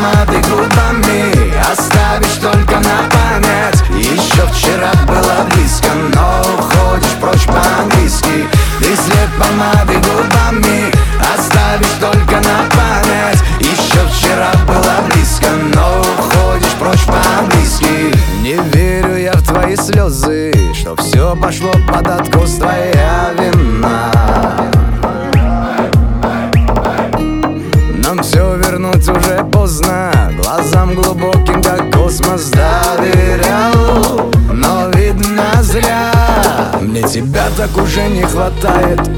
помадой, губами оставишь только на память. Еще вчера было близко, но уходишь прочь по-английски. Ты след помадой, губами оставишь только на память. Еще вчера было близко, но уходишь прочь по-английски. Не верю я в твои слезы, что все пошло под откос, твоя вина. Нам все вернуть уже поздно, глазам глубоким, как космос, доверял. Но видно зря, мне тебя так уже не хватает.